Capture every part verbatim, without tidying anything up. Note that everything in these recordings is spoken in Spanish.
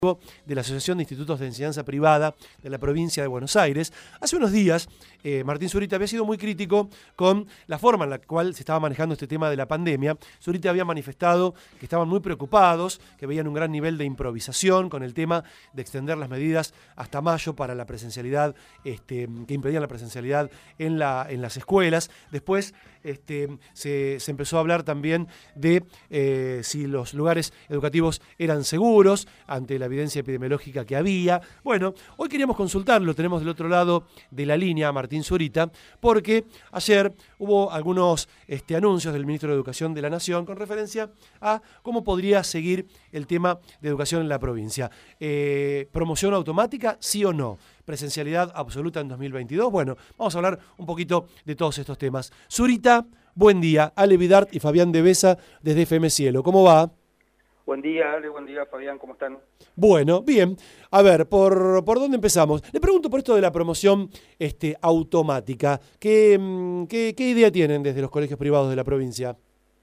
de la Asociación de Institutos de Enseñanza Privada de la provincia de Buenos Aires. Hace unos días, eh, Martín Zurita había sido muy crítico con la forma en la cual se estaba manejando este tema de la pandemia. Zurita había manifestado que estaban muy preocupados, que veían un gran nivel de improvisación con el tema de extender las medidas hasta mayo para la presencialidad, este, que impedían la presencialidad en, la, en las escuelas. Después este, se, se empezó a hablar también de eh, si los lugares educativos eran seguros ante la evidencia epidemiológica que había. Bueno, hoy queríamos consultarlo, tenemos del otro lado de la línea a Martín Zurita, porque ayer hubo algunos este, anuncios del ministro de Educación de la Nación con referencia a cómo podría seguir el tema de educación en la provincia. Eh, ¿Promoción automática, sí o no? ¿Presencialidad absoluta en dos mil veintidós? Bueno, vamos a hablar un poquito de todos estos temas. Zurita, buen día. Ale Vidart y Fabián de Besa desde F M Cielo. ¿Cómo va? Buen día, Ale, buen día, Fabián, ¿cómo están? Bueno, bien. A ver, ¿por, por dónde empezamos? Le pregunto por esto de la promoción este, automática. ¿Qué, qué, qué idea tienen desde los colegios privados de la provincia?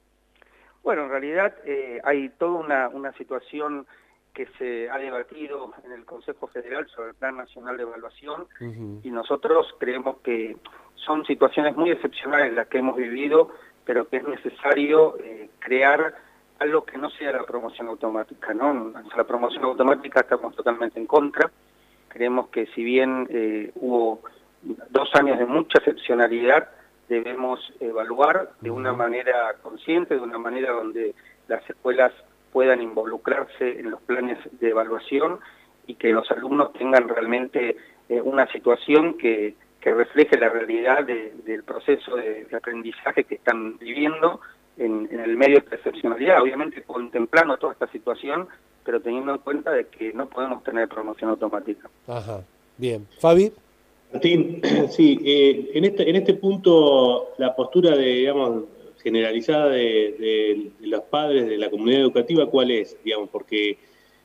Bueno, en realidad eh, hay toda una, una situación que se ha debatido en el Consejo Federal sobre el Plan Nacional de Evaluación, uh-huh. y nosotros creemos que son situaciones muy excepcionales las que hemos vivido, pero que es necesario eh, crear algo que no sea la promoción automática, ¿no? La promoción automática estamos totalmente en contra. Creemos que si bien eh, hubo dos años de mucha excepcionalidad, debemos evaluar de una manera consciente, de una manera donde las escuelas puedan involucrarse en los planes de evaluación y que los alumnos tengan realmente eh, una situación que, que refleje la realidad de, del proceso de, de aprendizaje que están viviendo En, en el medio de excepcionalidad, obviamente contemplando toda esta situación, pero teniendo en cuenta de que no podemos tener promoción automática. Ajá, bien. Fabi. Martín, sí, eh, en este en este punto la postura de, digamos, generalizada de, de, de los padres de la comunidad educativa, ¿cuál es? Digamos, porque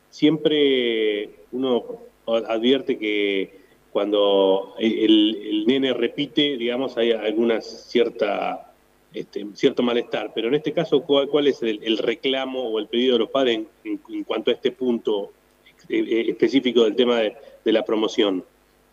siempre uno advierte que cuando el, el nene repite, digamos, hay alguna cierta Este, cierto malestar, pero en este caso, ¿cuál, cuál es el, el reclamo o el pedido de los padres en, en, en cuanto a este punto eh, específico del tema de, de la promoción?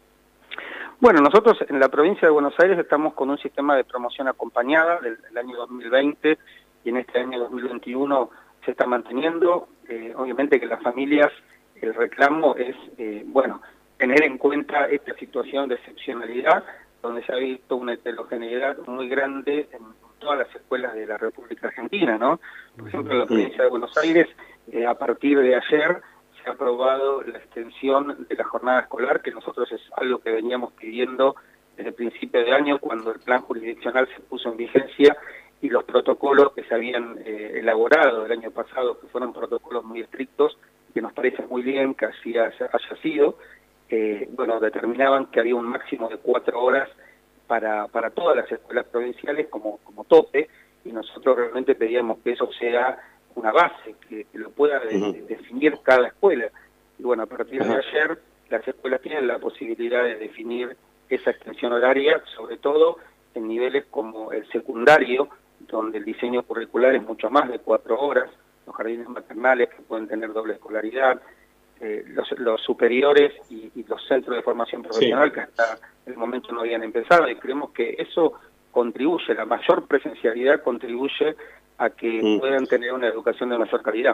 Bueno, nosotros en la provincia de Buenos Aires estamos con un sistema de promoción acompañada del, del año dos mil veinte y en este año dos mil veintiuno se está manteniendo. Eh, obviamente que las familias, el reclamo es, eh, bueno, tener en cuenta esta situación de excepcionalidad, donde se ha visto una heterogeneidad muy grande en todas las escuelas de la República Argentina, ¿no? Por ejemplo, en la provincia de Buenos Aires, eh, a partir de ayer, se ha aprobado la extensión de la jornada escolar, que nosotros es algo que veníamos pidiendo desde el principio de año, cuando el plan jurisdiccional se puso en vigencia, y los protocolos que se habían eh, elaborado el año pasado, que fueron protocolos muy estrictos, que nos parece muy bien que así haya, haya sido, Eh, bueno, determinaban que había un máximo de cuatro horas para, para todas las escuelas provinciales como, como tope, y nosotros realmente pedíamos que eso sea una base, que, que lo pueda de, de definir cada escuela. Y bueno, a partir de ayer las escuelas tienen la posibilidad de definir esa extensión horaria, sobre todo en niveles como el secundario, donde el diseño curricular es mucho más de cuatro horas, los jardines maternales que pueden tener doble escolaridad, Eh, los, los superiores y, y los centros de formación profesional, sí, que hasta el momento no habían empezado, y creemos que eso contribuye, la mayor presencialidad contribuye a que mm. puedan tener una educación de mayor calidad.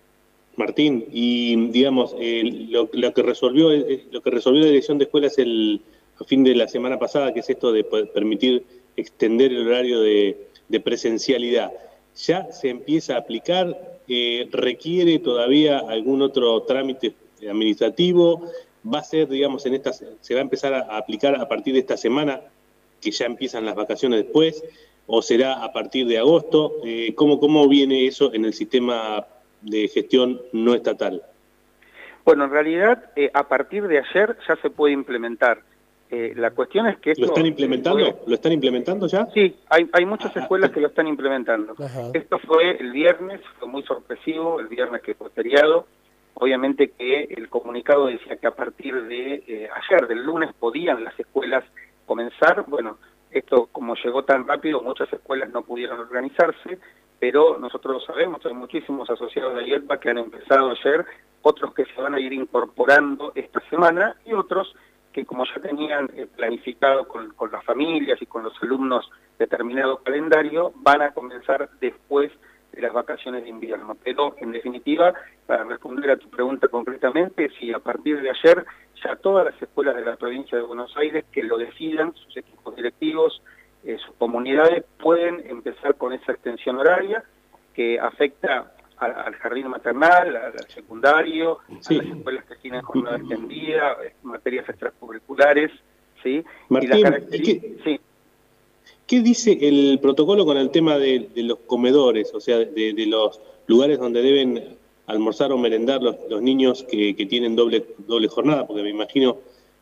Martín, y digamos, eh, lo, lo que resolvió eh, lo que resolvió la dirección de escuelas el a fin de la semana pasada, que es esto de permitir extender el horario de, de presencialidad, ¿ya se empieza a aplicar? Eh, ¿Requiere todavía algún otro trámite administrativo? ¿Va a ser, digamos, en estas, se va a empezar a aplicar a partir de esta semana, que ya empiezan las vacaciones después, o será a partir de agosto? Eh, ¿cómo, ¿Cómo viene eso en el sistema de gestión no estatal? Bueno, en realidad, eh, a partir de ayer ya se puede implementar. Eh, la cuestión es que esto, ¿Lo están implementando? Fue... ¿Lo están implementando ya? Sí, hay, hay muchas escuelas que lo están implementando. Ajá. Esto fue el viernes, fue muy sorpresivo, el viernes que fue feriado. Obviamente que el comunicado decía que a partir de eh, ayer, del lunes, podían las escuelas comenzar. Bueno, esto como llegó tan rápido, muchas escuelas no pudieron organizarse, pero nosotros lo sabemos, hay muchísimos asociados de IELPA que han empezado ayer, otros que se van a ir incorporando esta semana y otros que como ya tenían eh, planificado con, con las familias y con los alumnos determinado calendario, van a comenzar después de las vacaciones de invierno. Pero, en definitiva, para responder a tu pregunta concretamente, si a partir de ayer ya todas las escuelas de la provincia de Buenos Aires que lo decidan, sus equipos directivos, eh, sus comunidades, pueden empezar con esa extensión horaria que afecta a, al jardín maternal, al, al secundario, sí, a las escuelas que tienen jornada extendida, materias extracurriculares, ¿sí? Martín, y la característica, ¿qué, sí. ¿qué dice el protocolo con el tema de, de los comedores, o sea, de, de los lugares donde deben almorzar o merendar los, los niños que, que tienen doble, doble jornada? Porque me imagino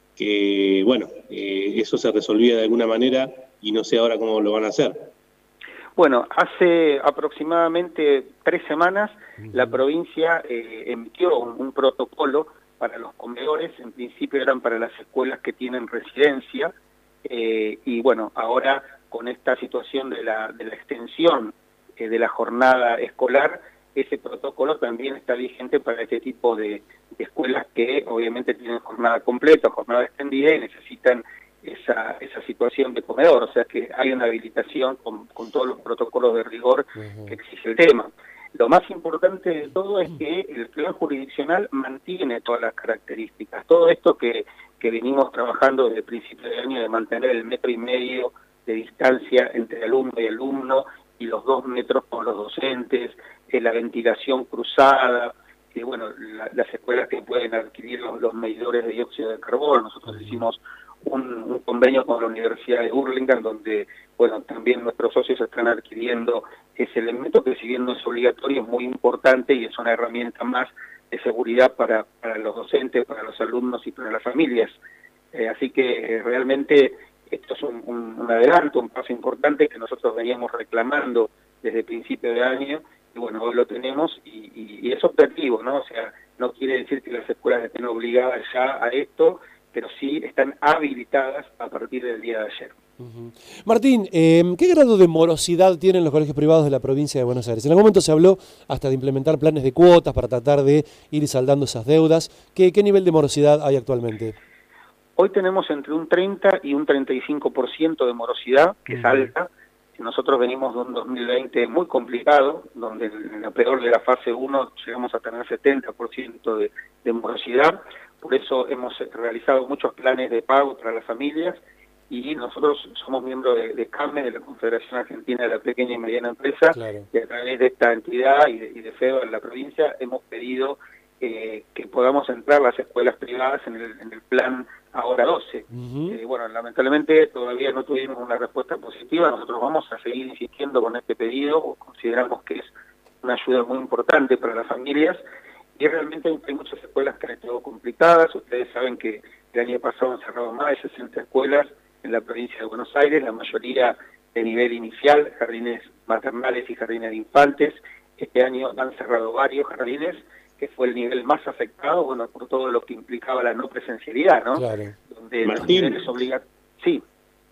que, bueno, eh, eso se resolvía de alguna manera y no sé ahora cómo lo van a hacer. Bueno, hace aproximadamente tres semanas la provincia eh, emitió un, un protocolo para los comedores, en principio eran para las escuelas que tienen residencia, eh, y bueno, ahora con esta situación de la, de la extensión eh, de la jornada escolar, ese protocolo también está vigente para este tipo de, de escuelas que obviamente tienen jornada completa, jornada extendida y necesitan esa, esa situación de comedor, o sea que hay una habilitación con, con todos los protocolos de rigor uh-huh. que exige el tema. Lo más importante de todo es que el plan jurisdiccional mantiene todas las características, todo esto que, que venimos trabajando desde el principio de año de mantener el metro y medio de distancia entre alumno y alumno y los dos metros con los docentes, eh, la ventilación cruzada, eh, bueno, la, las escuelas que pueden adquirir los, los medidores de dióxido de carbono. Nosotros hicimos un, un convenio con la Universidad de Hurlingham, donde, bueno, también nuestros socios están adquiriendo ese elemento que, si bien no es obligatorio, es muy importante y es una herramienta más de seguridad para, para los docentes, para los alumnos y para las familias. Eh, así que eh, realmente esto es un, un, un adelanto, un paso importante que nosotros veníamos reclamando desde el principio de año, y bueno, hoy lo tenemos y, y, y es operativo, ¿no? O sea, no quiere decir que las escuelas estén obligadas ya a esto, pero sí están habilitadas a partir del día de ayer. Uh-huh. Martín, eh, ¿qué grado de morosidad tienen los colegios privados de la provincia de Buenos Aires? En algún momento se habló hasta de implementar planes de cuotas para tratar de ir saldando esas deudas. ¿Qué, qué nivel de morosidad hay actualmente? Hoy tenemos entre un treinta y un treinta y cinco por ciento de morosidad, que uh-huh. es alta. Nosotros venimos de un dos mil veinte muy complicado, donde en la peor de la fase uno llegamos a tener setenta por ciento de, de morosidad. Por eso hemos realizado muchos planes de pago para las familias y nosotros somos miembros de, de CAME, de la Confederación Argentina de la Pequeña y Mediana Empresa, claro. Y a través de esta entidad y de, y de FEDO en la provincia hemos pedido eh, que podamos entrar las escuelas privadas en el, en el plan Ahora doce. Uh-huh. Eh, bueno, lamentablemente todavía no tuvimos una respuesta positiva. Nosotros vamos a seguir insistiendo con este pedido, consideramos que es una ayuda muy importante para las familias y realmente hay muchas escuelas que han estado complicadas. Ustedes saben que el año pasado han cerrado más de sesenta escuelas en la provincia de Buenos Aires, la mayoría de nivel inicial, jardines maternales y jardines de infantes. Este año han cerrado varios jardines, que fue el nivel más afectado, bueno, por todo lo que implicaba la no presencialidad, ¿no? Claro. Donde Martín, los niveles obligan... Sí.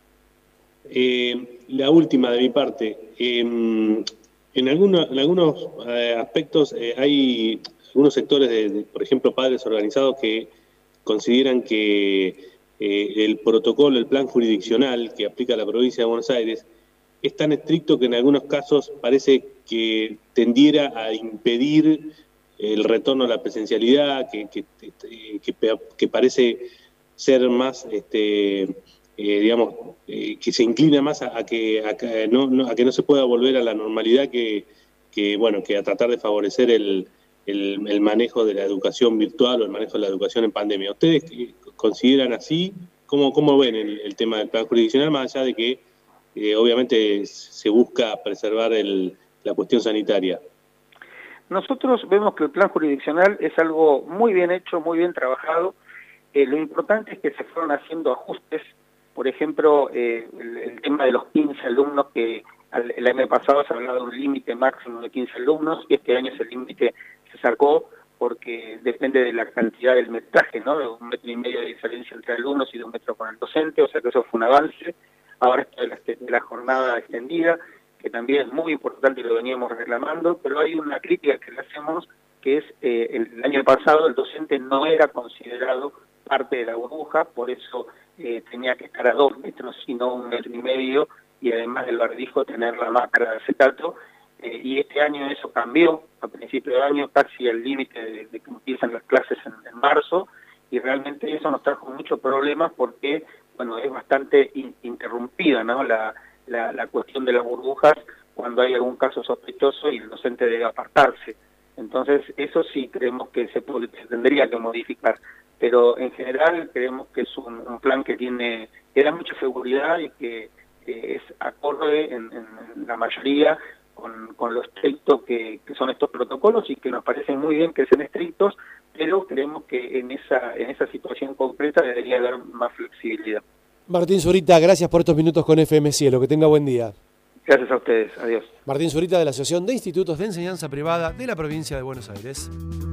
Eh, la última de mi parte. Eh, en, algunos, en algunos eh, aspectos eh, hay algunos sectores, de, de, por ejemplo, padres organizados que consideran que eh, el protocolo, el plan jurisdiccional que aplica la provincia de Buenos Aires es tan estricto que en algunos casos parece que tendiera a impedir el retorno a la presencialidad, que, que, que, que parece ser más, este, eh, digamos, eh, que se inclina más a, a, que, a, que no, no, a que no se pueda volver a la normalidad, que, que bueno, que a tratar de favorecer el, el, el manejo de la educación virtual o el manejo de la educación en pandemia. ¿Ustedes consideran así? ¿Cómo, cómo ven el, el tema del plan jurisdiccional, más allá de que eh, obviamente se busca preservar el, la cuestión sanitaria? Nosotros vemos que el plan jurisdiccional es algo muy bien hecho, muy bien trabajado. Eh, lo importante es que se fueron haciendo ajustes. Por ejemplo, eh, el, el tema de los quince alumnos, que al, el año pasado se hablaba de un límite máximo de quince alumnos, y este año ese límite se sacó porque depende de la cantidad del metraje, ¿no? De un metro y medio de diferencia entre alumnos y de un metro con el docente, o sea que eso fue un avance. Ahora está de la, de la jornada extendida. que también es muy importante y lo veníamos reclamando, pero hay una crítica que le hacemos, que es eh, el año pasado el docente no era considerado parte de la burbuja, por eso eh, tenía que estar a dos metros y no un metro y medio, y además del barbijo tener la máscara de acetato, eh, y este año eso cambió, a principio de año casi el límite de, de que empiezan las clases en, en marzo, y realmente eso nos trajo muchos problemas porque, bueno, es bastante in, interrumpida, ¿no?, la, la, la cuestión de las burbujas cuando hay algún caso sospechoso y el docente debe apartarse. Entonces, eso sí creemos que se, puede, se tendría que modificar, pero en general creemos que es un, un plan que tiene que da mucha seguridad y que eh, es acorde en, en la mayoría con, con lo estricto que, que son estos protocolos, y que nos parecen muy bien que sean estrictos, pero creemos que en esa, en esa situación concreta debería haber más flexibilidad. Martín Zurita, gracias por estos minutos con F M Cielo, que tenga buen día. Gracias a ustedes, adiós. Martín Zurita, de la Asociación de Institutos de Enseñanza Privada de la provincia de Buenos Aires.